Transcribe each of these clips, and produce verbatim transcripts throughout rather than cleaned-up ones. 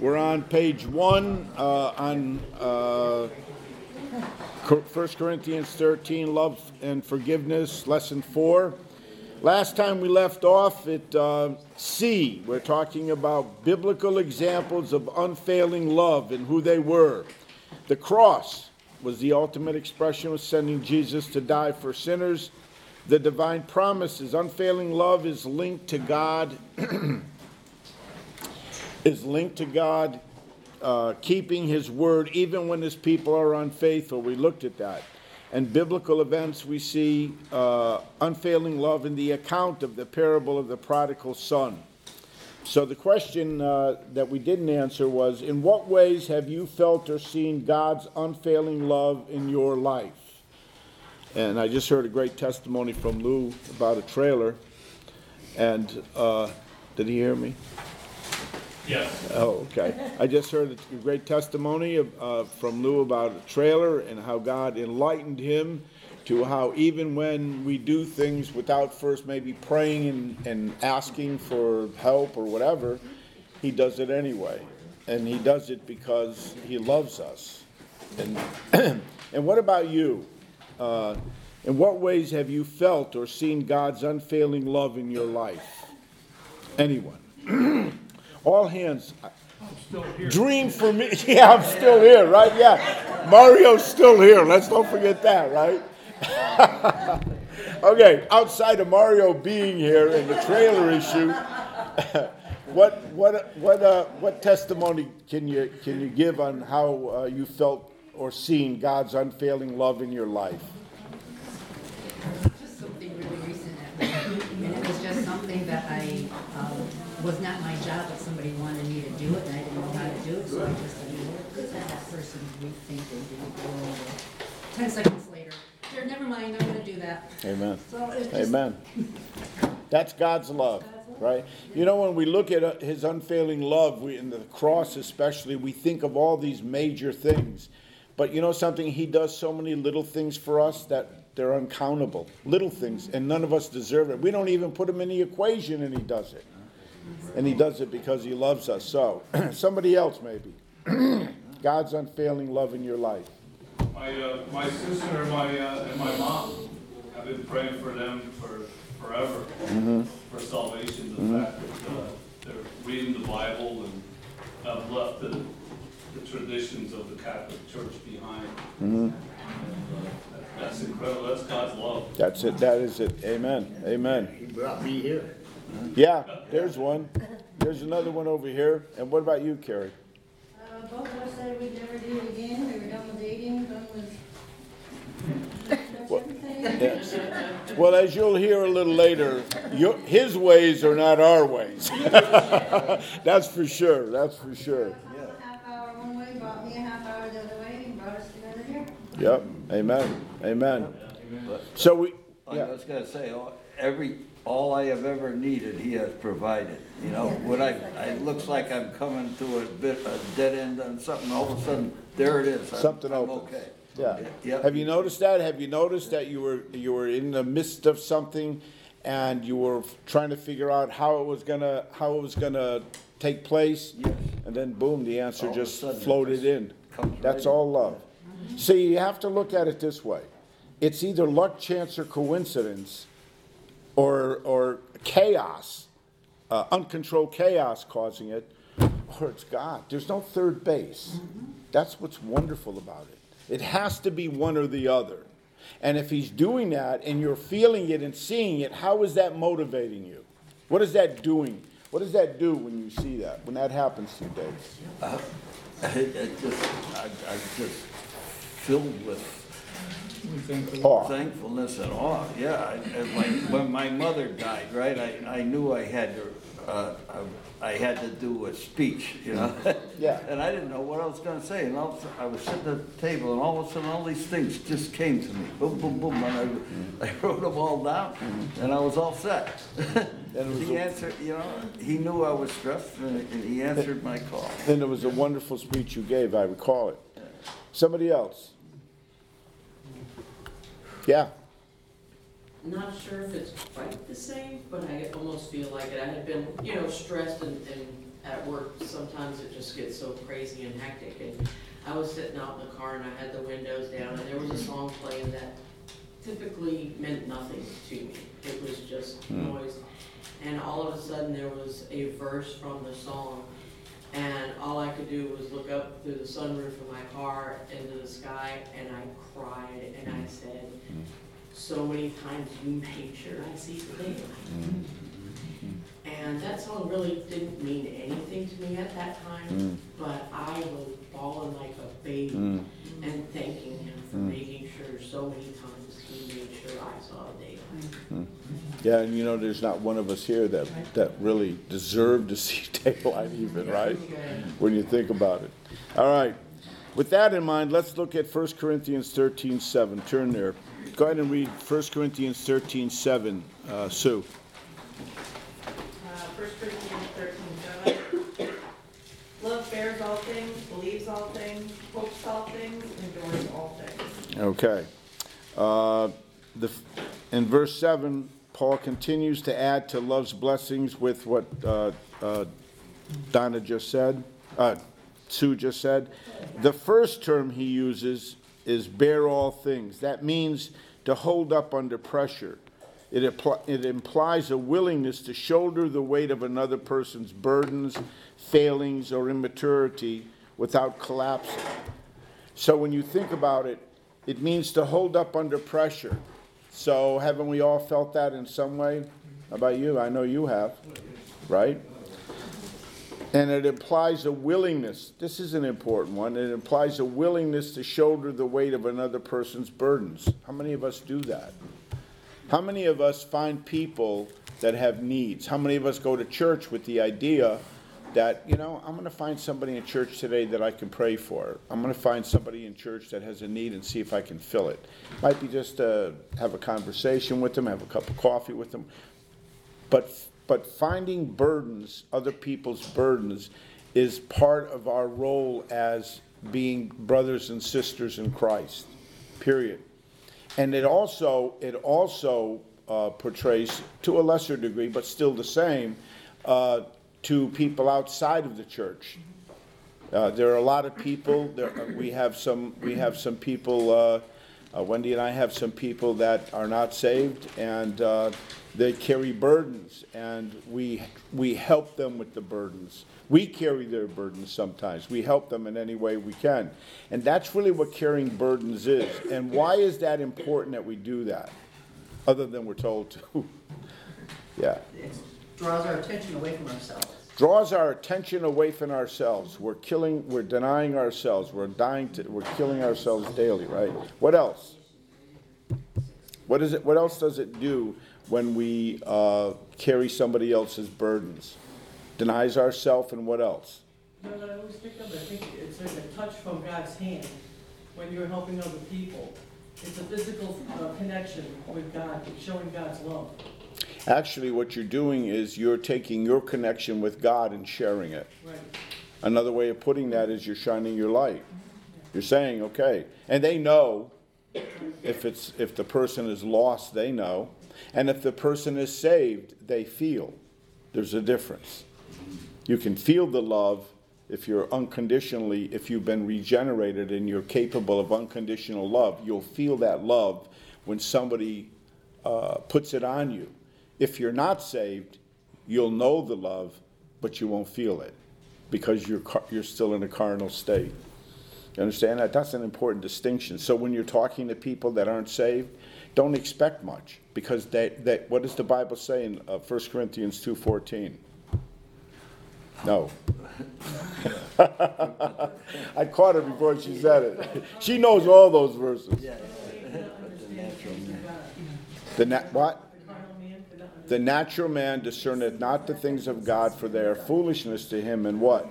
We're on page one uh, on uh, First Corinthians thirteen, love and forgiveness, lesson four. Last time we left off at uh, C, we're talking about biblical examples of unfailing love and who they were. The cross was the ultimate expression of sending Jesus to die for sinners. The divine promises, unfailing love is linked to God, is linked to God uh, keeping his word even when his people are unfaithful. We looked at that. And biblical events, we see uh, unfailing love in the account of the parable of the prodigal son. So the question uh, that we didn't answer was, in what ways have you felt or seen God's unfailing love in your life? And I just heard a great testimony from Lou about a trailer. And uh, did he hear me? Yes. Oh, okay. I just heard a great testimony of, uh, from Lou about a trailer and how God enlightened him to how even when we do things without first maybe praying and, and asking for help or whatever, he does it anyway. And he does it because he loves us. And and what about you? Uh, in what ways have you felt or seen God's unfailing love in your life? Anyone? All hands. I'm still here. Dream for me. Yeah, I'm still here, right? Yeah. Mario's still here. Let's don't forget that, right? Okay, outside of Mario being here and the trailer issue, what what what uh, what testimony can you can you give on how uh, you felt or seen God's unfailing love in your life? Just something really recent, and it was just something that I um, was not my job, but somebody wanted me to do it, and I didn't know how to do it, so I just said, you know what, let that person rethink and didn't go over. Ten seconds later, there, never mind, I'm going to do that. Amen. So it's just, Amen. That's God's love, right? You know, when we look at his unfailing love, we, in the cross especially, we think of all these major things. But you know something? He does so many little things for us that they're uncountable. Little things, and none of us deserve it. We don't even put him in the equation, and he does it. And he does it because he loves us. So, somebody else maybe. God's unfailing love in your life. My uh, my sister and my uh, and my mom, I've been praying for them for forever Mm-hmm. for salvation. The Mm-hmm. fact that uh, they're reading the Bible and have left the, the traditions of the Catholic Church behind. Mm-hmm. And, uh, that, that's incredible. That's God's love. That's it. That is it. Amen. Amen. He brought me here. Yeah, there's one. There's another one over here. And what about you, Carrie? Uh, both of us said we'd never do it again. We were done with dating, done with that's What- everything. Yes. Well, as you'll hear a little later, your, his ways are not our ways. That's for sure. That's for sure. A half hour one way, brought me a half hour the other way, and brought us together here. Yep. Amen. Amen. So we, I yeah. was gonna say, all- every, all I have ever needed, he has provided. You know, when I, it looks like I'm coming to a bit, a dead end on something, all of a sudden, there it is. I'm- Something I'm opens. okay. Yeah. Yep. Have you noticed that? Have you noticed that you were you were in the midst of something, and you were trying to figure out how it was gonna how it was gonna take place, Yes. and then boom, the answer All of a just sudden it floated just in. comes That's right in. all love. See, you have to look at it this way: it's either luck, chance, or coincidence, or or chaos, uh, uncontrolled chaos causing it, or it's God. There's no third base. That's what's wonderful about it. It has to be one or the other. And if he's doing that and you're feeling it and seeing it, how is that motivating you? What is that doing? What does that do when you see that, when that happens to you, Dave? Uh, it, it just, I, I just filled with Awe. thankfulness and awe, yeah. I- and my, when my mother died, right, I, I knew I had to, uh, I, I had to do a speech, you know? Yeah. And I didn't know what I was gonna say, and all of a sudden, I was sitting at the table, and all of a sudden, all these things just came to me, boom, boom, boom, and I, I wrote them all down, and I was all set. And it was He a- answered, you know, he knew I was stressed, and and he answered my call. And it was a wonderful speech you gave, I recall it. Somebody else? Yeah. Not sure if it's quite the same, but I almost feel like it. I had been, you know, stressed and, and at work sometimes sometimes it just gets so crazy and hectic. And I was sitting out in the car and I had the windows down and there was a song playing that typically meant nothing to me. It was just noise. And all of a sudden there was a verse from the song, and all I could do was look up through the sunroof of my car into the sky, and I cried and I said, so many times you made sure I see the daylight. And that song really didn't mean anything to me at that time, mm. but I was bawling like a baby mm. and thanking him for mm. making sure so many times he made sure I saw the daylight. Mm. Yeah, and you know, there's not one of us here that, that really deserved to see daylight even, right? When you think about it. All right. With that in mind, let's look at First Corinthians thirteen seven. Turn there. Go ahead and read First Corinthians thirteen seven, uh, Sue. First Corinthians thirteen seven. Love bears all things, believes all things, hopes all things, endures all things. Okay. Uh, the, in verse seven, Paul continues to add to love's blessings with what uh, uh, Donna just said, uh, Sue just said. The first term he uses is bear all things. That means to hold up under pressure. It, impl- it implies a willingness to shoulder the weight of another person's burdens, failings, or immaturity without collapsing. So when you think about it, it means to hold up under pressure. So haven't we all felt that in some way? How about you? I know you have, right? And it implies a willingness. This is an important one. It implies a willingness to shoulder the weight of another person's burdens. How many of us do that? How many of us find people that have needs? How many of us go to church with the idea that, you know, I'm going to find somebody in church today that I can pray for. I'm going to find somebody in church that has a need and see if I can fill it. Might be just to have a conversation with them, have a cup of coffee with them. But but finding burdens, other people's burdens, is part of our role as being brothers and sisters in Christ, period. And it also, it also uh, portrays, to a lesser degree, but still the same, uh, to people outside of the church. Uh, there are a lot of people. There, we have some. We have some people. Uh, uh, Wendy and I have some people that are not saved, and uh, they carry burdens, and we we help them with the burdens. We carry their burdens sometimes. We help them in any way we can, and that's really what carrying burdens is. And why is that important that we do that? Other than we're told to. Yeah. It draws our attention away from ourselves. Draws our attention away from ourselves. We're killing, we're denying ourselves. We're dying to, we're killing ourselves daily, right? What else? What is it? What else does it do when we uh, carry somebody else's burdens? Denies ourselves, and what else? No, no, I always pick up, I think it's like a touch from God's hand when you're helping other people. It's a physical uh, connection with God, showing God's love. Actually, what you're doing is you're taking your connection with God and sharing it. Right. Another way of putting that is you're shining your light. You're saying, okay, and they know if it's if the person is lost, they know, and if the person is saved, they feel. There's a difference. You can feel the love if you're unconditionally, if you've been regenerated and you're capable of unconditional love. You'll feel that love when somebody uh, puts it on you. If you're not saved, you'll know the love, but you won't feel it because you're you're still in a carnal state. You understand that? That's an important distinction. So when you're talking to people that aren't saved, don't expect much, because they, they, what does the Bible say in uh, First Corinthians two fourteen? No. I caught her before she said it. She knows all those verses. The na- what? The natural man discerneth not the things of God, for they are foolishness to him, and what?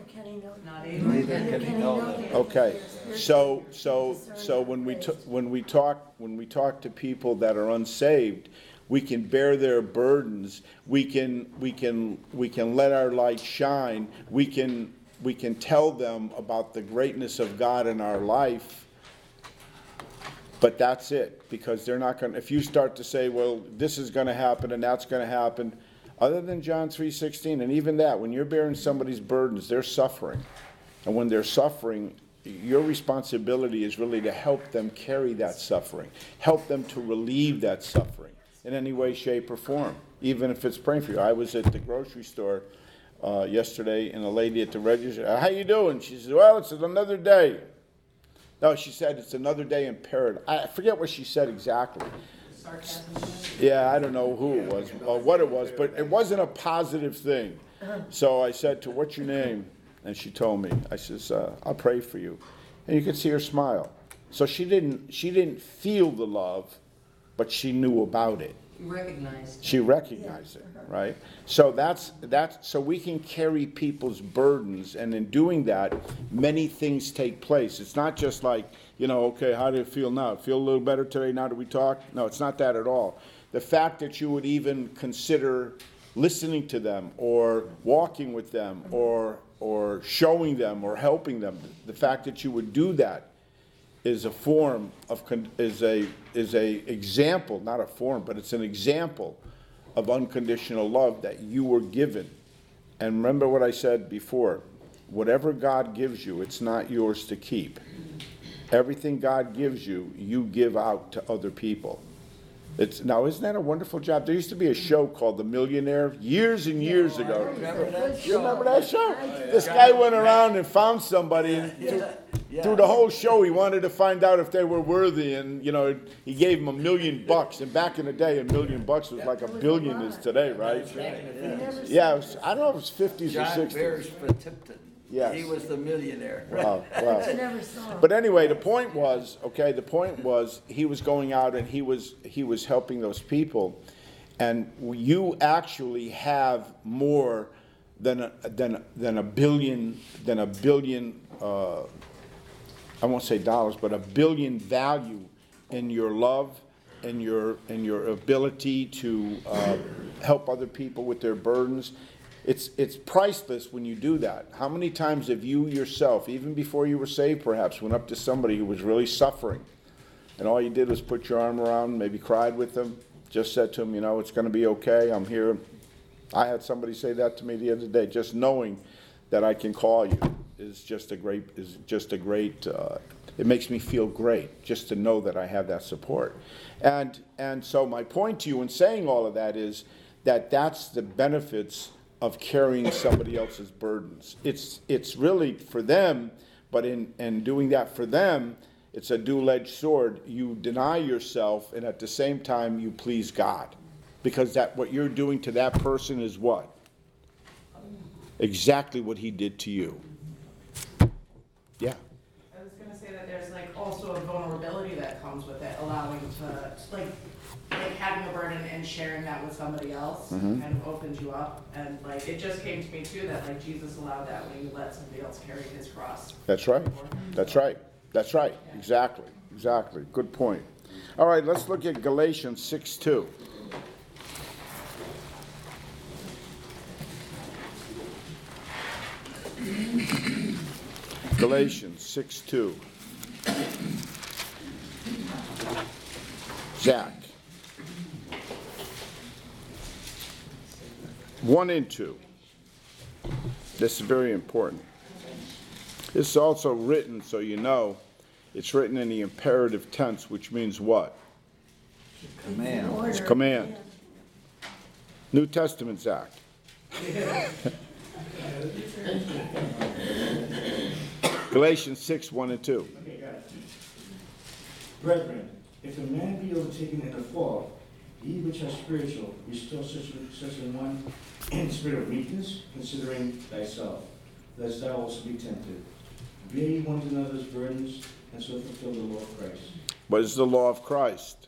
Okay, so so so when we t- when we talk when we talk to people that are unsaved, we can bear their burdens. We can we can we can let our light shine. We can we can tell them about the greatness of God in our life. But that's it, because they're not going to, if you start to say, well, this is going to happen and that's going to happen, Other than John three sixteen, and even that, when you're bearing somebody's burdens, they're suffering. And when they're suffering, your responsibility is really to help them carry that suffering, help them to relieve that suffering in any way, shape, or form, even if it's praying for you. I was at the grocery store uh, yesterday, and a lady at the register, how you doing? She said, well, it's another day. No, she said, it's another day in paradise. I forget what she said exactly. Sarcasm. Yeah, I don't know who it was or what it was, but it wasn't a positive thing. So I said to her, what's your name? And she told me. I says, uh, I'll pray for you. And you could see her smile. So she didn't she didn't feel the love, but she knew about it. Recognized. She recognized it, right? So that's that's so we can carry people's burdens, and in doing that, many things take place. It's not just like, you know, okay, how do you feel now? Feel a little better today now that we talk? No, it's not that at all. The fact that you would even consider listening to them or walking with them or or showing them or helping them, the fact that you would do that is a form of, is a, is a example, not a form, but it's an example of unconditional love that you were given. And remember what I said before, whatever God gives you, it's not yours to keep. Everything God gives you, you give out to other people. It's, now, isn't that a wonderful job? There used to be a show called The Millionaire years and years ago. Remember that You show? remember that show? This guy went around and found somebody, and through, Yeah. through the whole show, he wanted to find out if they were worthy, and, you know, he gave them a million bucks. And back in the day, a million bucks was like a billion is today, right? Yeah, it was, I don't know if it was fifties or John sixties. Beresford Tipton. Yes. He was the millionaire. Wow, wow. I never saw it. But anyway, the point was, okay, the point was he was going out and he was he was helping those people, and you actually have more than a, than than a billion than a billion uh, I won't say dollars, but a billion value in your love and your and your ability to uh, help other people with their burdens. It's it's priceless when you do that. How many times have you yourself, even before you were saved perhaps, went up to somebody who was really suffering, and all you did was put your arm around them, maybe cried with them, just said to them, you know, it's going to be okay, I'm here. I had somebody say that to me the other day. Just knowing that I can call you is just a great, is just a great, uh, it makes me feel great just to know that I have that support. And, and so my point to you in saying all of that is that that's the benefits of carrying somebody else's burdens. It's it's really for them, but in, in doing that for them, it's a dual-edged sword. You deny yourself, and at the same time, you please God. Because that what you're doing to that person is what? Exactly what he did to you. Yeah. I was gonna say that there's like also a vulnerability that comes with it, allowing to, like, like having a burden and sharing that with somebody else Mhm. kind of opens you up. And like, it just came to me too, that like Jesus allowed that when he let somebody else carry his cross. That's right. That's right. That's right. Exactly. Exactly. Good point. All right, let's look at Galatians six two. Galatians six two. Zach. One and two. This is very important. This is also written, so you know, it's written in the imperative tense, which means what? Command. It's command. New Testament, Zach. Galatians six, one and two. Okay, got it. Brethren, if a man be overtaken in a fault, ye which are spiritual, restore such, such an one in spirit of meekness, considering thyself, lest thou also be tempted. Bear ye one another's burdens, and so fulfill the law of Christ. What is the law of Christ?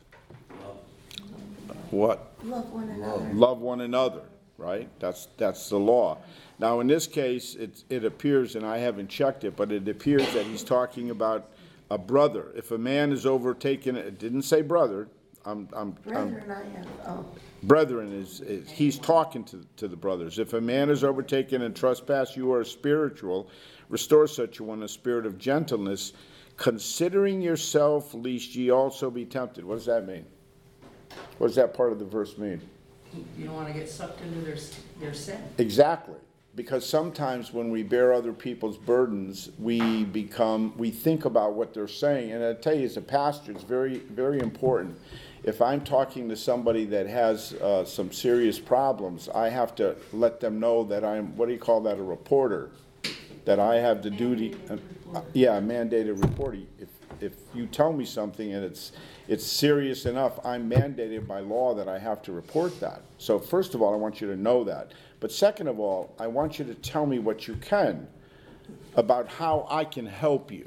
What? Love one another. Love one another, right? That's that's the law. Now, in this case, it, it appears, and I haven't checked it, but it appears that he's talking about a brother. If a man is overtaken, it didn't say brother. I'm, I'm, I'm, Brethren, I have, oh, brethren is, is he's talking to, to the brothers. If a man is overtaken in trespass, you are spiritual. Restore such a one in a spirit of gentleness, considering yourself, lest ye also be tempted. What does that mean? What does that part of the verse mean? You don't wanna get sucked into their, their sin. Exactly. Because sometimes when we bear other people's burdens, we become, we think about what they're saying. And I tell you, as a pastor, it's very, very important. If I'm talking to somebody that has uh, some serious problems, I have to let them know that I'm, what do you call that, a reporter? That I have the duty, uh, yeah, a mandated reporter. If, if you tell me something and it's, it's serious enough, I'm mandated by law that I have to report that. So first of all, I want you to know that. But second of all, I want you to tell me what you can about how I can help you.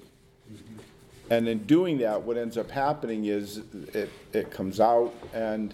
And in doing that, what ends up happening is it, it comes out, and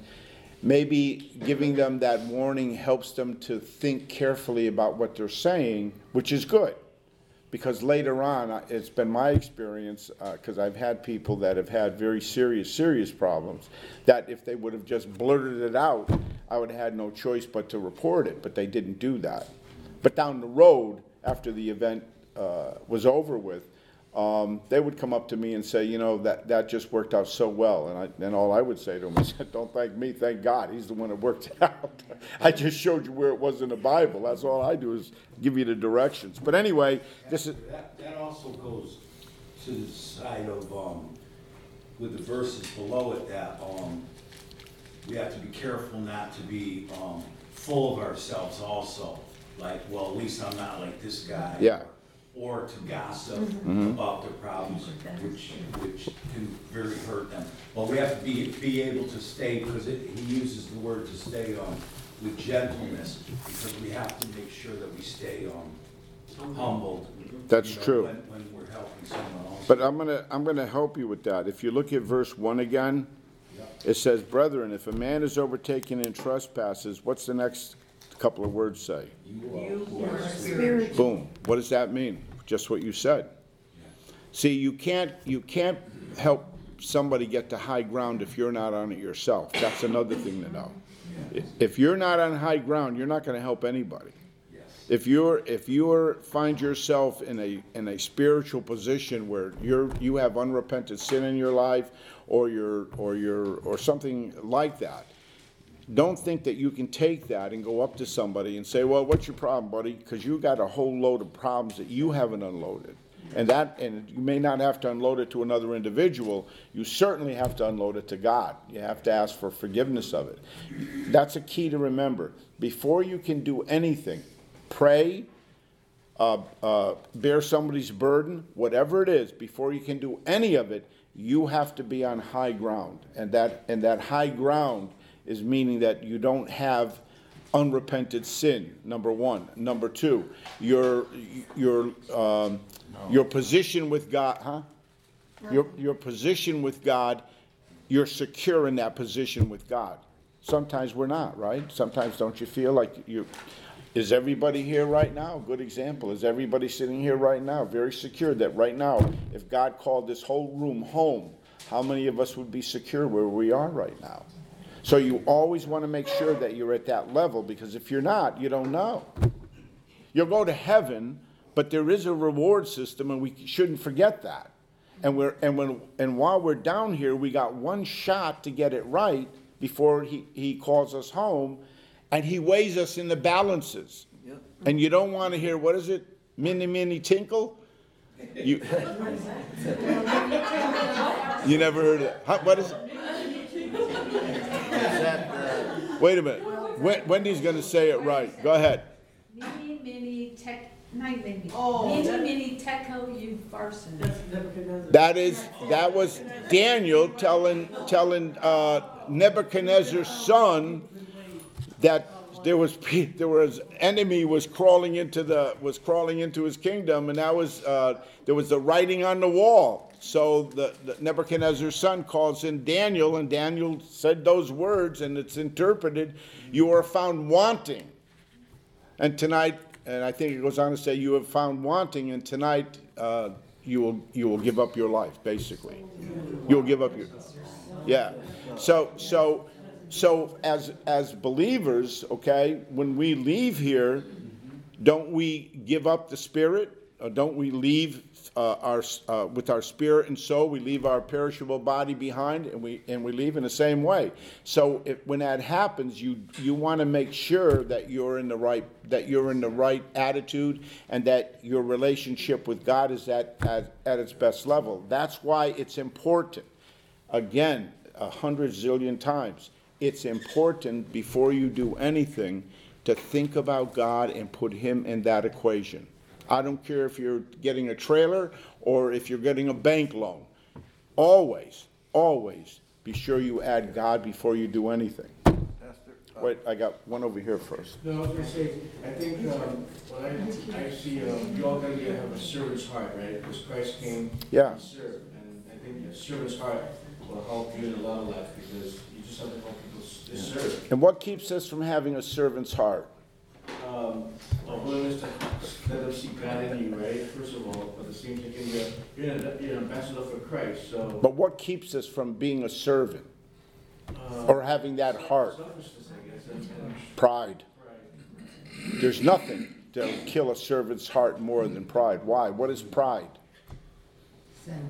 maybe giving them that warning helps them to think carefully about what they're saying, which is good. Because later on, it's been my experience, because uh, I've had people that have had very serious, serious problems, that if they would have just blurted it out, I would have had no choice but to report it, but they didn't do that. But down the road, after the event uh, was over with, um, they would come up to me and say, you know, that, that just worked out so well. And, I, and all I would say to them is, don't thank me, thank God. He's the one that worked it out. I just showed you where it was in the Bible. That's all I do is give you the directions. But anyway, this is... That, that also goes to the side of, um, with the verses below it, that um, we have to be careful not to be um, full of ourselves also. Like, well, at least I'm not like this guy. Yeah. Or to gossip Mm-hmm. about their problems, which which can very hurt them. But we have to be be able to stay, because it, he uses the word to stay on with gentleness, because we have to make sure that we stay um, humbled. That's you know, true. When, when we're helping someone else. But I'm gonna I'm gonna help you with that. If you look at verse one again, it says, "Brethren, if a man is overtaken in trespasses," what's the next couple of words say? You who are spiritual. Boom. What does that mean? Just what you said. See, you can't you can't help somebody get to high ground if you're not on it yourself. That's another thing to know. If you're not on high ground, you're not going to help anybody. If you're if you find yourself in a in a spiritual position where you're you have unrepented sin in your life, or you're or you're or something like that, don't think that you can take that and go up to somebody and say, well, what's your problem, buddy? Because you got a whole load of problems that you haven't unloaded. And that, and you may not have to unload it to another individual. You certainly have to unload it to God. You have to ask for forgiveness of it. That's a key to remember. Before you can do anything, pray, uh, uh, bear somebody's burden, whatever it is, before you can do any of it, you have to be on high ground. And that, and that high ground is meaning that you don't have unrepented sin, number one. Number two, your your um, your position with God, huh? Your your position with God, you're secure in that position with God. Sometimes we're not, right? Sometimes don't you feel like you? Is everybody here right now? Good example. Is everybody sitting here right now very secure that right now, if God called this whole room home, how many of us would be secure where we are right now? So you always want to make sure that you're at that level, because if you're not, you don't know. You'll go to heaven, but there is a reward system, and we shouldn't forget that. And we're and when and while we're down here, we got one shot to get it right before he, he calls us home, and he weighs us in the balances. Yep. And you don't want to hear, what is it? Mini mini tinkle? You, you never heard of it. Huh, what is it? Wait a minute. Wendy's going to say it right. Go ahead. Mini, mini, tech, not mini. Oh, Mini, that- mini, techo, you farson. That's Nebuchadnezzar. That is, that was Daniel telling telling uh, Nebuchadnezzar's son that there was there was enemy was crawling into the was crawling into his kingdom, and that was uh, there was the writing on the wall. So the, the Nebuchadnezzar's son calls in Daniel, and Daniel said those words, and it's interpreted, "You are found wanting." And tonight, and I think it goes on to say, "You have found wanting," and tonight uh, you will you will give up your life. Basically, you'll give up your yeah. So so so as as believers, okay, when we leave here, don't we give up the Spirit? uh, don't we leave uh, our uh, with our spirit and soul? We leave our perishable body behind, and we and we leave in the same way. So if, when that happens, you you want to make sure that you're in the right that you're in the right attitude, and that your relationship with God is at at, at its best level. That's why it's important. Again, a hundred zillion times, it's important before you do anything to think about God and put Him in that equation. I don't care if you're getting a trailer or if you're getting a bank loan. Always, always be sure you add God before you do anything. Pastor, uh, Wait, I got one over here first. No, I was gonna say, I think, um, what I, I see, um, you all gotta be- have a servant's heart, right? Because Christ came Yeah. to serve, and I think a servant's heart will help you in a lot of life, because you just have to help people s- to serve. And what keeps us from having a servant's heart? Um, a willingness to let them see God in you, right? First of all, but the same thing, you're, you're an you're an ambassador for Christ, so. But what keeps us from being a servant uh, or having that heart? Selfishness, I guess, and, and Pride. pride. There's nothing that'll kill a servant's heart more than pride. Why? What is pride? Sin.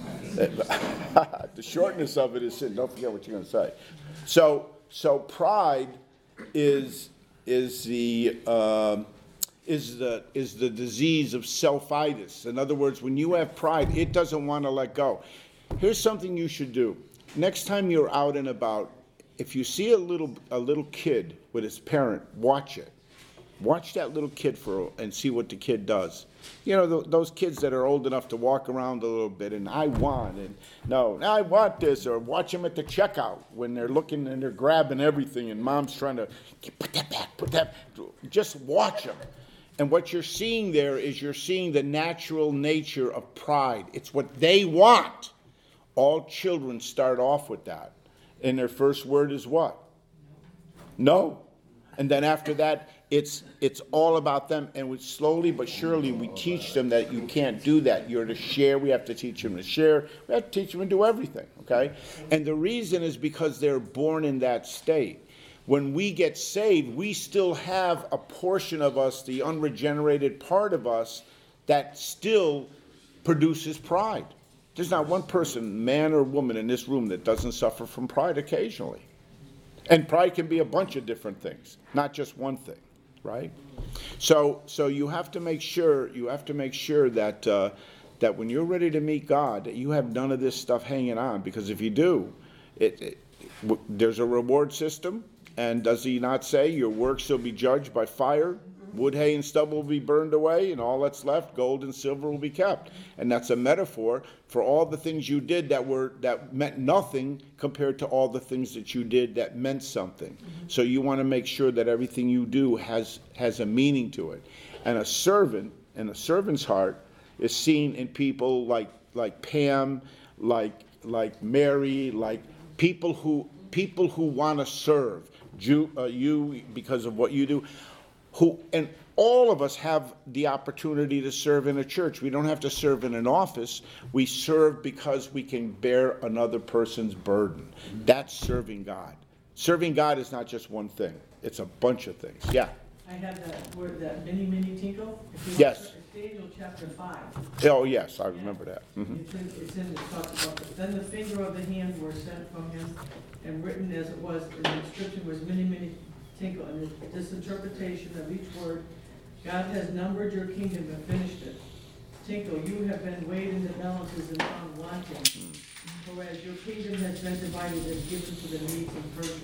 The shortness of it is sin. Don't forget what you're going to say. So, so pride is is the um is the is the disease of self-itis. In other words, when you have pride, it doesn't want to let go. Here's something you should do. Next time you're out and about, if you see a little a little kid with his parent, watch it. Watch that little kid for and see what the kid does. You know, th- those kids that are old enough to walk around a little bit and I want and no, I want this, or watch them at the checkout when they're looking and they're grabbing everything and mom's trying to put that back, put that. Just watch them. And what you're seeing there is you're seeing the natural nature of pride. It's what they want. All children start off with that. And their first word is what? No. And then after that, it's it's all about them. And we slowly but surely we teach them that you can't do that. You're to share. We have to teach them to share. We have to teach them to do everything, okay? And the reason is because they're born in that state. When we get saved, we still have a portion of us, the unregenerated part of us, that still produces pride. There's not one person, man or woman in this room, that doesn't suffer from pride occasionally. And pride can be a bunch of different things, not just one thing, right? So, so you have to make sure you have to make sure that uh, that when you're ready to meet God, that you have none of this stuff hanging on. Because if you do, it, it w- there's a reward system. And does He not say, "Your works shall be judged by fire"? Wood, hay, and stubble will be burned away, and all that's left, gold and silver, will be kept. And that's a metaphor for all the things you did that were that meant nothing compared to all the things that you did that meant something. Mm-hmm. So you want to make sure that everything you do has has a meaning to it. And a servant, and a servant's heart, is seen in people like like Pam, like like Mary, like people who people who want to serve you, uh, you because of what you do. Who, and all of us have the opportunity to serve in a church. We don't have to serve in an office. We serve because we can bear another person's burden. That's serving God. Serving God is not just one thing. It's a bunch of things. Yeah. I have that word, that mini, mini tinkle. If you Yes. look at Daniel chapter five. Oh, yes, I remember that. Mhm. It's in, it's in, it talks about, the- then the finger of the hand were sent from him, and written as it was, and the inscription was many, many tinkle, and this interpretation of each word, God has numbered your kingdom and finished it. Tinkle, you have been weighed in the balances and found wanting, whereas your kingdom has been divided and given to the needs and persons.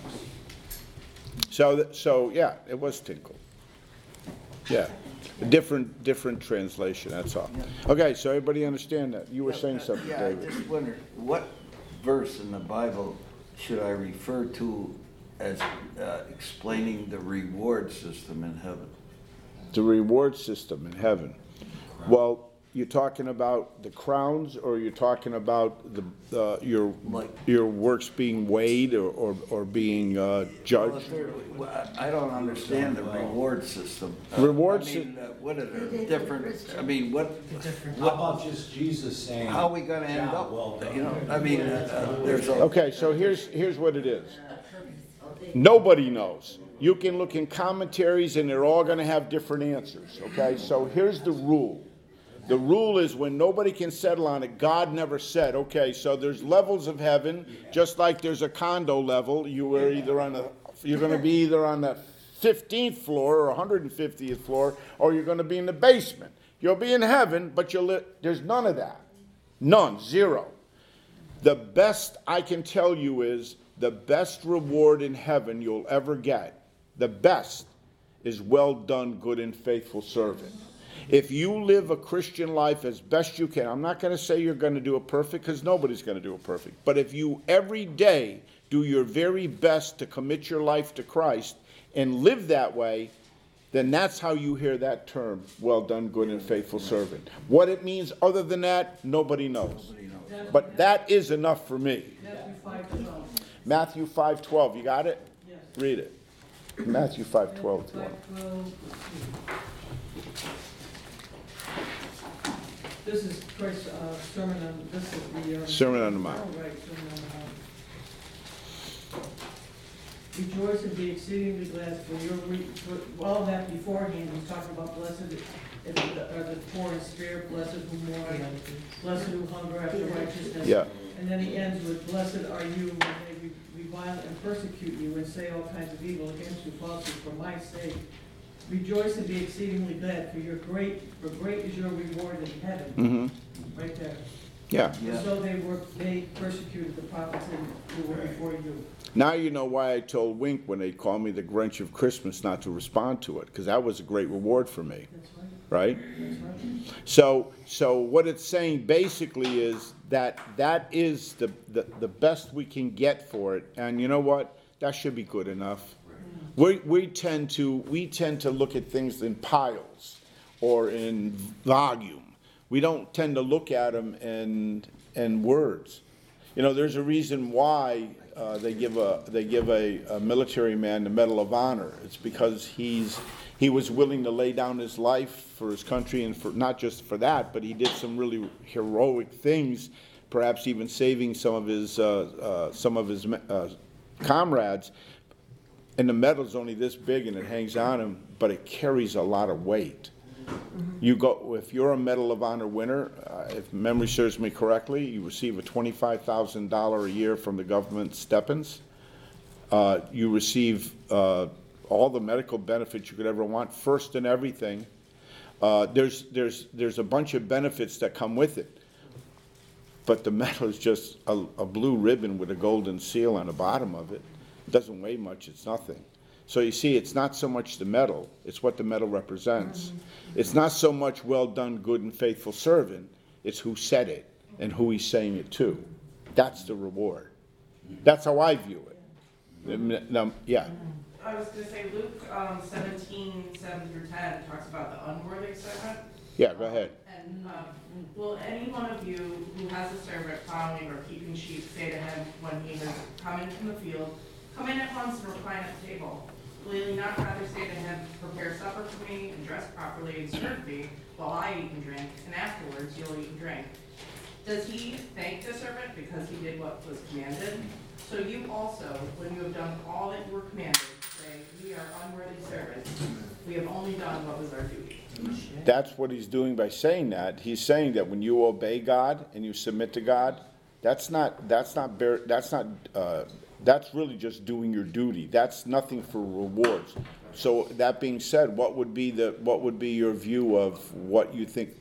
So, th- so yeah, it was tinkle. Yeah, a different, different translation. That's all. Okay, so everybody understand that? You were saying something, Yeah, I David. just wondered, what verse in the Bible should I refer to as uh, explaining the reward system in heaven? The reward system in heaven. Well, you're talking about the crowns, or you're talking about the uh, your Like- your works being weighed or or, or being uh, Well, judged? if there- well, I I don't understand the reward system. Uh, Reward I sy- mean, uh, what are the different, I mean, what, How about just Jesus saying? how are we gonna end "Yeah, up? well done." You know, I mean, uh, uh, there's a. Okay, so here's here's what it is. Nobody knows. You can look in commentaries, and they're all going to have different answers. Okay, so here's the rule. The rule is when nobody can settle on it, God never said, okay, so there's levels of heaven, just like there's a condo level. You were either on the, you're going to be either on the fifteenth floor or one hundred fiftieth floor, or you're going to be in the basement. You'll be in heaven, but you'll li- there's none of that. None, zero. The best I can tell you is the best reward in heaven you'll ever get, the best, is well done, good and faithful servant. If you live a Christian life as best you can, I'm not going to say you're going to do it perfect, because nobody's going to do it perfect. But if you every day do your very best to commit your life to Christ and live that way, then that's how you hear that term, well done, good and faithful servant. What it means other than that, nobody knows. But that is enough for me. Matthew five twelve. Matthew five twelve, you got it? Yes. Read it. Matthew five twelve. Five twelve. This is Christ's uh, sermon on, this is the. uh, Sermon on the Mount. Oh, right, Sermon on the Mount. Rejoice and be exceedingly glad, for your, re- for all that beforehand, he's talking about blessed is the, are the poor in spirit, blessed who mourn, blessed who hunger after righteousness. Yeah. And then he ends with, blessed are you when they re- revile and persecute you and say all kinds of evil against you falsely for my sake. Rejoice and be exceedingly glad, for your great, for great is your reward in heaven. Mm-hmm. Right there. Yeah. And so they were, they persecuted the prophets in- who were before you. Now you know why I told Wink when they called me the Grinch of Christmas not to respond to it, because that was a great reward for me. That's right. Right? That's right. So, so what it's saying basically is that that is the, the, the best we can get for it. And you know what? That should be good enough. We, we tend to, we tend to look at things in piles or in volume. We don't tend to look at them in, in words. You know, there's a reason why uh, they give a they give a, a military man the Medal of Honor. It's because he's he was willing to lay down his life for his country, and for not just for that, but he did some really heroic things, perhaps even saving some of his uh, uh, some of his uh, comrades. And the medal's only this big, and it hangs on him, but it carries a lot of weight. You go, if you're a Medal of Honor winner, uh, if memory serves me correctly, you receive a twenty-five thousand dollars a year from the government stipends. Uh, you receive uh, all the medical benefits you could ever want, first in everything. Uh, there's, there's, there's a bunch of benefits that come with it. But the medal is just a, a blue ribbon with a golden seal on the bottom of it. It doesn't weigh much, it's nothing. So you see, it's not so much the medal, it's what the medal represents. It's not so much well done, good and faithful servant, it's who said it and who he's saying it to. That's the reward. That's how I view it. Now, yeah. I was gonna say Luke, um, seventeen, seven through ten talks about the unworthy servant. Yeah, go ahead. And, um, will any one of you who has a servant plowing or keeping sheep say to him when he has come in from the field, come in at once and recline at the table? Will you not rather say to him, prepare supper for me and dress properly and serve me while I eat and drink, and afterwards you'll eat and drink? Does he thank the servant because he did what was commanded? So you also, when you have done all that you were commanded, say, we are unworthy servants. We have only done what was our duty. That's what he's doing by saying that. He's saying that when you obey God and you submit to God, that's not, that's not, bear, that's not, uh, that's really just doing your duty. That's nothing for rewards. So that being said, what would be the, what would be your view of what you think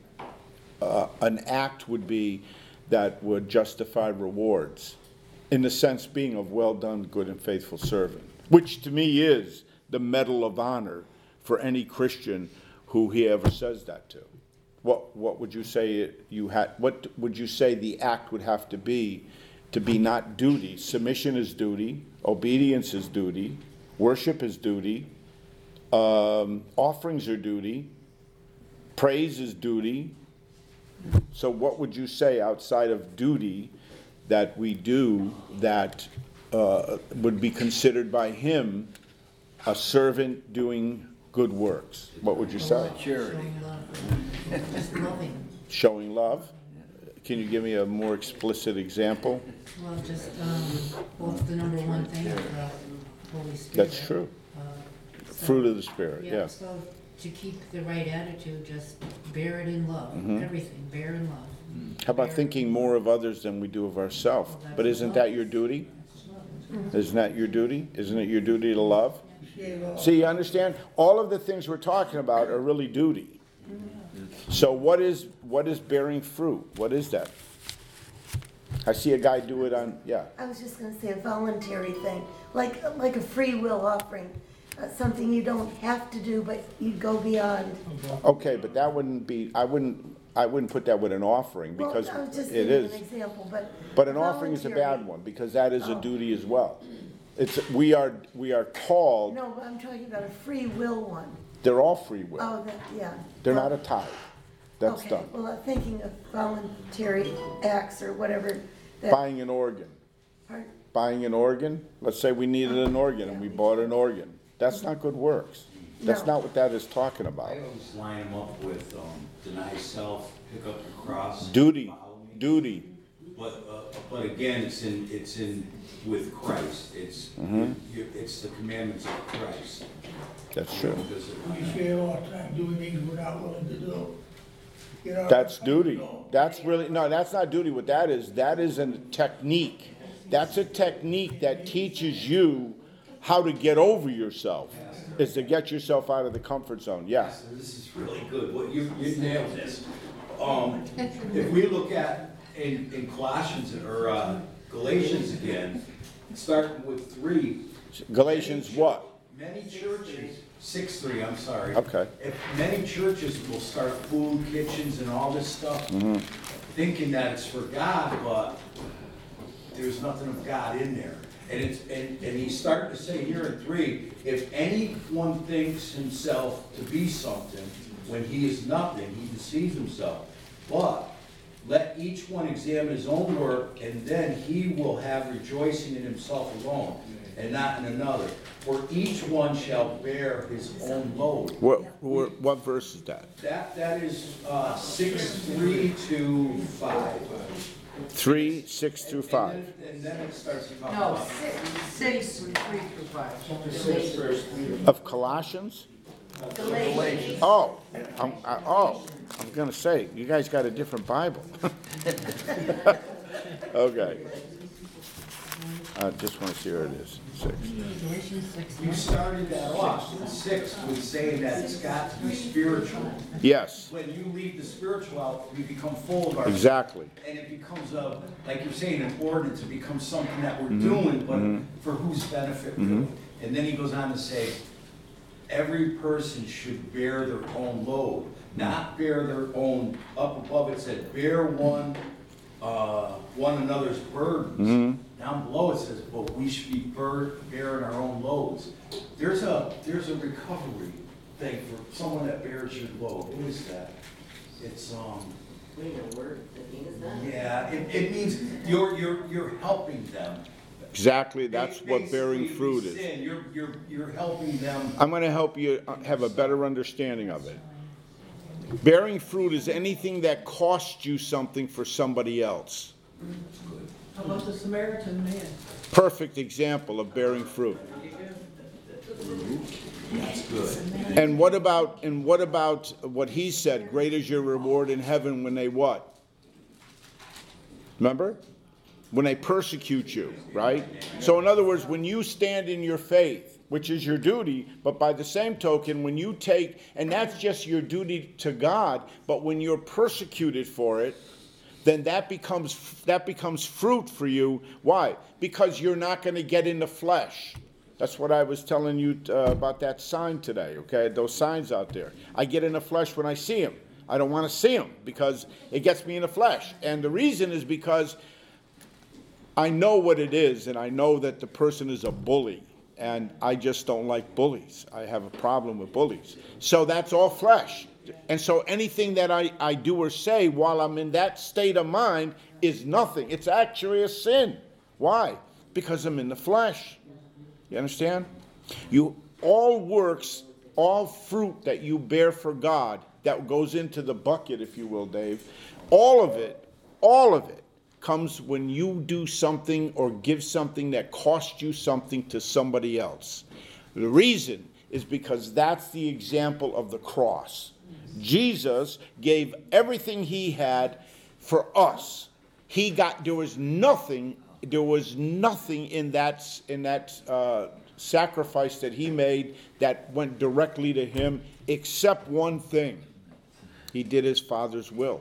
uh, an act would be that would justify rewards? In the sense being of well done, good and faithful servant, which to me is the Medal of Honor for any Christian who he ever says that to. What what would you say it, you had? What would you say the act would have to be to be not duty? Submission is duty. Obedience is duty. Worship is duty. Um, offerings are duty. Praise is duty. So what would you say outside of duty that we do that uh, would be considered by him a servant doing good works? What would you say? Charity. Showing love. Just loving. Showing love? Can you give me a more explicit example? Well, just, um, well, it's the number one thing of the Holy Spirit. That's true. Uh, so- Fruit of the Spirit, Yeah, yeah. so to keep the right attitude, just bear it in love, Mhm. everything, bear in love. How about Bear- thinking more of others than we do of ourselves? Well, that's But isn't love. that your duty? Isn't that your duty? Isn't it your duty to love? Yeah. See, you understand? All of the things we're talking about are really duty. So what is, what is bearing fruit? What is that? I see a guy do it on, yeah. I was just gonna say a voluntary thing, like, like a free will offering, uh, something you don't have to do, but you go beyond. Okay, but that wouldn't be, I wouldn't, I wouldn't put that with an offering because Well, I was just it giving an is. example, but. But an offering is a voluntary- bad one because that is a Oh. duty as well. It's, we are, we are called, No, but I'm talking about a free will one. they're all free will. Oh, that, yeah. They're Well, not a tithe. That's okay, done. well, I'm thinking of voluntary acts or whatever that. Buying an organ. Pardon? Buying an organ, let's say we needed an organ and we bought an organ. That's not good works. That's No. not what that is talking about. I always line them up with, um, deny self, pick up your cross. Duty, follow me. duty. But, uh, but again, it's in, it's in with Christ. It's, Mhm. you- it's the commandments of Christ. That's true. Because it- We say it all the time, doing things we're not willing to do. You know, That's duty. no. That's really, no, that's not duty. What that is, that is a technique. That's a technique that teaches you how to get over yourself, is to get yourself out of the comfort zone, yeah. So this is really good. What you, you nailed this. Um, if we look at in, in Colossians or uh, Galatians again, starting with three. Galatians what? Many churches, six three, I'm sorry. Okay. If many churches will start food kitchens and all this stuff, Mhm. thinking that it's for God, but there's nothing of God in there. And it's, and, and he's starting to say here in three, if anyone thinks himself to be something, when he is nothing, he deceives himself. But let each one examine his own work, and then he will have rejoicing in himself alone, and not in another. For each one shall bear his own load. What, what, what verse is that? That, that is, uh, six, three to five. Three, six through five. And then, and then it starts to talk No, about. six, six, three through five. Chapter six, verse three. Of Colossians? Galatians. Oh, I'm, I, oh, I'm gonna say, you guys got a different Bible. Okay. I just wanna see where it is, six. Galatians six. You started that off in six with saying that it's got to be spiritual. Yes, When you leave the spiritual out, we become full of ourselves. exactly. And it becomes a, like you're saying, an ordinance, it becomes something that we're Mm-hmm. doing, but for whose benefit really? And then he goes on to say, every person should bear their own load, not bear their own, up above it said, bear one, uh, one another's burdens. Mhm. Down below it says, but we should be bur- bearing our own loads. There's a, there's a recovery thing for someone that bears your load. What is that? It's, um, Wait, a word that means that? yeah, it, it means you're, you're, you're helping them. Exactly, that's what bearing Basically, fruit we is. sin. You're, you're, you're helping them. I'm gonna help you uh, have a better understanding of it. Bearing fruit is anything that costs you something for somebody else. How about the Samaritan man? Perfect example of bearing fruit. That's good. And what about, and what about what he said, great is your reward in heaven when they what? Remember? When they persecute you, right? So in other words, when you stand in your faith, which is your duty, but by the same token, when you take, and that's just your duty to God, but when you're persecuted for it, then that becomes, that becomes fruit for you. Why? Because you're not going to get in the flesh. That's what I was telling you uh, about that sign today, okay? Those signs out there. I get in the flesh when I see them. I don't want to see them because it gets me in the flesh. And the reason is because I know what it is, and I know that the person is a bully, and I just don't like bullies. I have a problem with bullies. So that's all flesh. And so anything that I, I do or say while I'm in that state of mind is nothing. It's actually a sin. Why? Because I'm in the flesh. You understand? You, all works, all fruit that you bear for God, that goes into the bucket, if you will, Dave, all of it, all of it, comes when you do something or give something that costs you something to somebody else. The reason is because that's the example of the cross. Jesus gave everything he had for us. He got, there was nothing, there was nothing in that, in that uh, sacrifice that he made that went directly to him, except one thing. He did his Father's will.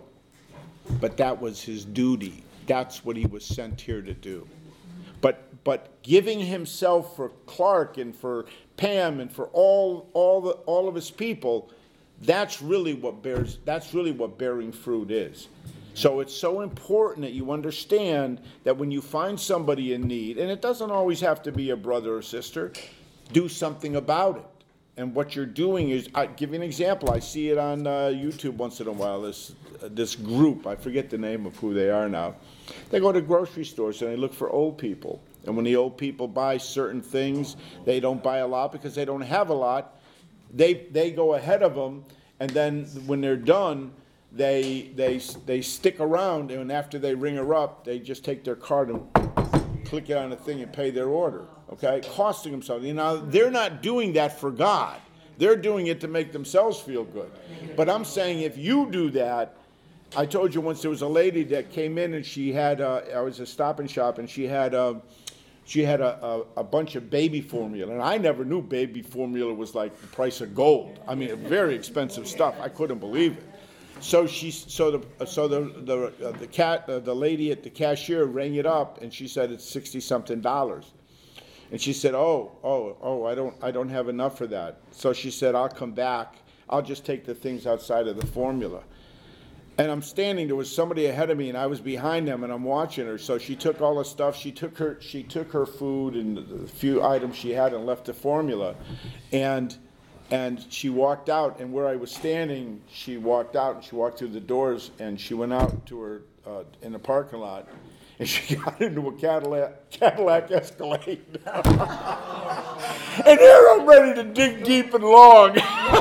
But that was his duty. That's what he was sent here to do. But but giving himself for Clark and for Pam and for all all the all of his people, that's really what bears that's really what bearing fruit is. So it's so important that you understand that when you find somebody in need, and it doesn't always have to be a brother or sister, do something about it. And what you're doing is, I give you an example. I see it on uh, YouTube once in a while. This uh, this group, I forget the name of who they are now. They go to grocery stores and they look for old people. And when the old people buy certain things, they don't buy a lot because they don't have a lot. They they go ahead of them, and then when they're done, they they they stick around. And after they ring her up, they just take their card and click it on the thing and pay their order. Okay, costing them something. You know, they're not doing that for God. They're doing it to make themselves feel good. But I'm saying if you do that, I told you once there was a lady that came in and she had, uh, I was a Stop and Shop, and she had, uh, she had a, a, a bunch of baby formula. And I never knew baby formula was like the price of gold. I mean, very expensive stuff. I couldn't believe it. So she, so the, so the, the, uh, the cat, uh, the lady at the cashier rang it up, and she said it's sixty something dollars. And she said, oh, oh, oh, I don't, I don't have enough for that. So she said, I'll come back. I'll just take the things outside of the formula. And I'm standing, there was somebody ahead of me, and I was behind them, and I'm watching her. So she took all the stuff, she took her, she took her food and the few items she had and left the formula. And, and she walked out, and where I was standing, she walked out, and she walked through the doors, and she went out to her, uh, in the parking lot. And she got into a Cadillac, Cadillac Escalade. And here I'm ready to dig deep and long.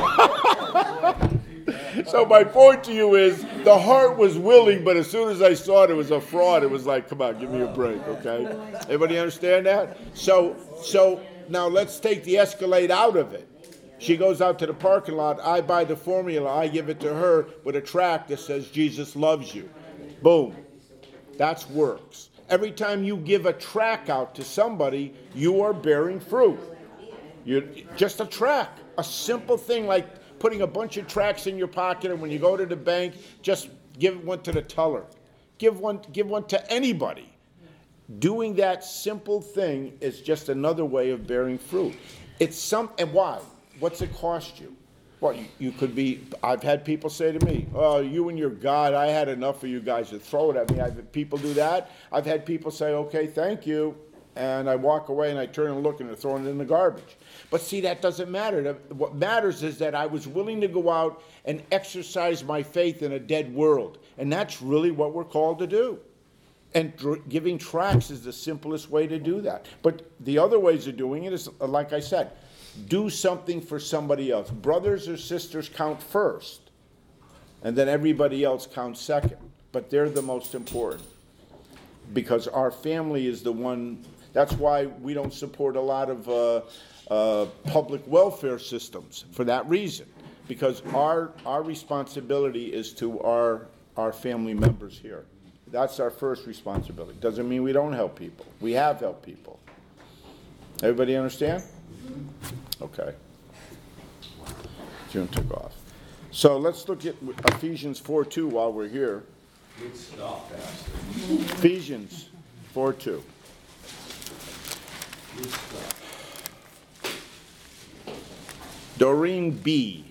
So my point to you is, the heart was willing, but as soon as I saw it, it was a fraud. It was like, come on, give me a break, okay? Everybody understand that? So, so now let's take the Escalade out of it. She goes out to the parking lot. I buy the formula. I give it to her with a tract that says, Jesus loves you. Boom. That's works. Every time you give a tract out to somebody, you are bearing fruit. You're just a tract, a simple thing like putting a bunch of tracts in your pocket, and when you go to the bank, just give one to the teller. Give one, give one to anybody. Doing that simple thing is just another way of bearing fruit. It's some, and why? What's it cost you? Well, you, you could be, I've had people say to me, oh, you and your God, I had enough of you guys to throw it at me. I've had people do that. I've had people say, okay, thank you. And I walk away and I turn and look and they're throwing it in the garbage. But see, that doesn't matter. What matters is that I was willing to go out and exercise my faith in a dead world. And that's really what we're called to do. And dr- giving tracts is the simplest way to do that. But the other ways of doing it is, like I said, do something for somebody else. Brothers or sisters count first, and then everybody else counts second. But they're the most important, because our family is the one. That's why we don't support a lot of uh, uh, public welfare systems, for that reason. Because our our responsibility is to our our family members here. That's our first responsibility. Doesn't mean we don't help people. We have helped people. Everybody understand? Okay. June took off. So let's look at Ephesians four two while we're here. Good stuff, Pastor. Ephesians four two. Good stuff. Doreen B.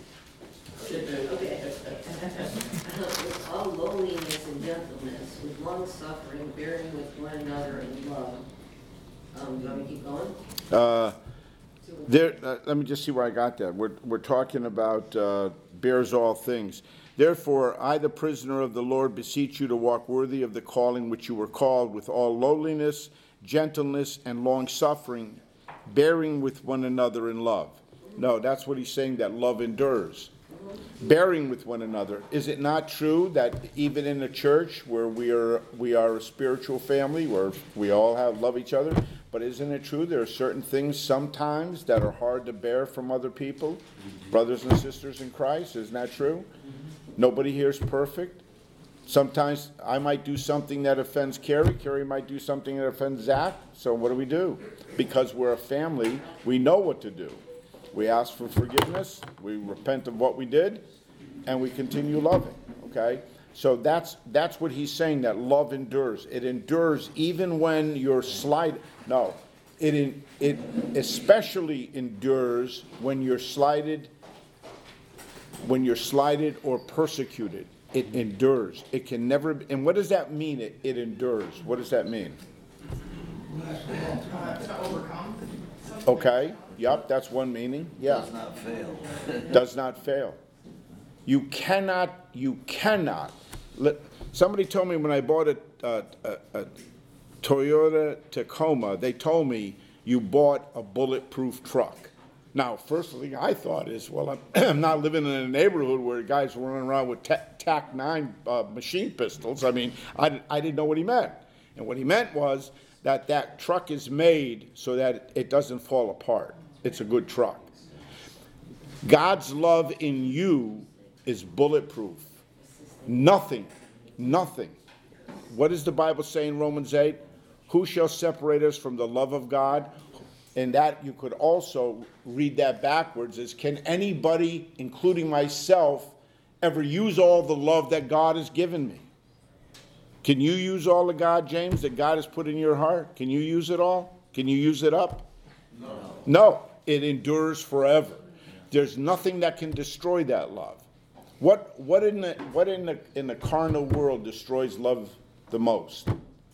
With all lowliness and gentleness, with long suffering, bearing with one another in love. Um, do you want me to keep going? Uh, there. Uh, let me just see where I got that. We're we're talking about uh, bears all things. Therefore, I, the prisoner of the Lord, beseech you to walk worthy of the calling which you were called, with all lowliness, gentleness, and long suffering, bearing with one another in love. No, that's what he's saying, that love endures. Bearing with one another. Is it not true that even in the church, where we are we are a spiritual family, where we all have love each other, but isn't it true there are certain things sometimes that are hard to bear from other people? Brothers and sisters in Christ, isn't that true? Nobody here is perfect. Sometimes I might do something that offends Carrie. Carrie might do something that offends Zach. So what do we do? Because we're a family, we know what to do. We ask for forgiveness, we repent of what we did, and we continue loving, okay? So that's that's what he's saying, that love endures. It endures even when you're slighted. No, it in, it especially endures when you're slighted, when you're slighted or persecuted. It endures. It can never, and what does that mean, it, it endures? What does that mean? To overcome. Okay, yep, that's one meaning, yeah. Does not fail. Does not fail. You cannot, you cannot, let, somebody told me when I bought a, a, a, a Toyota Tacoma, they told me you bought a bulletproof truck. Now, first thing I thought is, well, I'm, I'm not living in a neighborhood where guys were running around with TAC nine uh, machine pistols. I mean, I, I didn't know what he meant. And what he meant was that that truck is made so that it doesn't fall apart. It's a good truck. God's love in you is bulletproof. Nothing, nothing. What does the Bible say in Romans eight? Who shall separate us from the love of God? And that you could also read that backwards is, can anybody, including myself, ever use all the love that God has given me? Can you use all the God, James, that God has put in your heart? Can you use it all? Can you use it up? No. No, it endures forever. There's nothing that can destroy that love. What what in the what in the in the carnal world destroys love the most?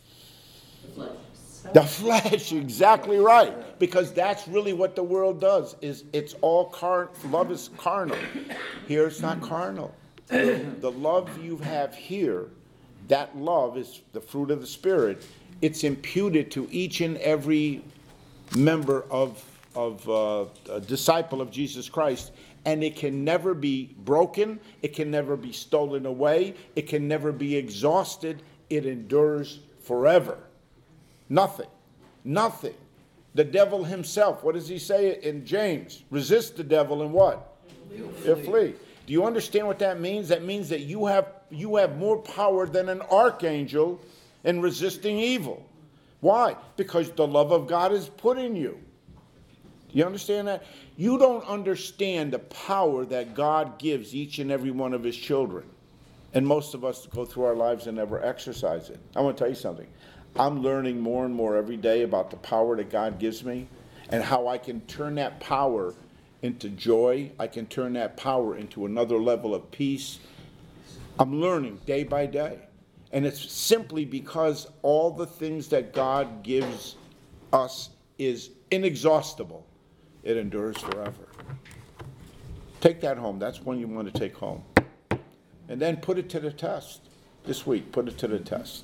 The flesh, exactly right. Because that's really what the world does. Is it's all car love is carnal. Here it's not carnal. The love you have here, that love is the fruit of the Spirit. It's imputed to each and every member of of uh, a disciple of Jesus Christ, and it can never be broken. It can never be stolen away. It can never be exhausted. It endures forever. Nothing. Nothing. The devil himself, what does he say in James? Resist the devil and what? He'll flee. He'll flee. Do you understand what that means? That means that you have you have more power than an archangel in resisting evil. Why? Because the love of God is put in you. Do you understand that? You don't understand the power that God gives each and every one of his children. And most of us go through our lives and never exercise it. I want to tell you something. I'm learning more and more every day about the power that God gives me and how I can turn that power into joy. I can turn that power into another level of peace. I'm learning day by day. And it's simply because all the things that God gives us is inexhaustible. It endures forever. Take that home. That's one you want to take home. And then put it to the test. This week, put it to the test.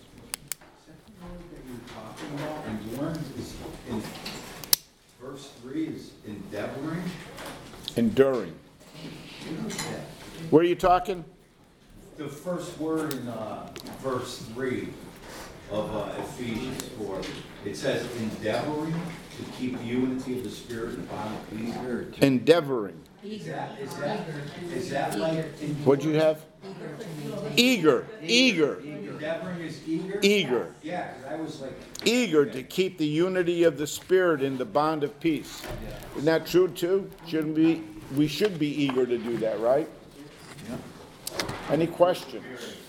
Enduring is in verse three is endeavoring. Enduring. Where are you talking? The first word in uh, verse three of uh, Ephesians four, it says endeavoring to keep unity of the Spirit and bond of peace. Endeavoring. Is that, is that, is that like... What'd you have? Eager. Eager. Endeavoring is eager? Eager. Yeah, because I was like... Eager to keep the unity of the Spirit in the bond of peace. Isn't that true too? Shouldn't we? We should be eager to do that, right? Yeah. Any questions?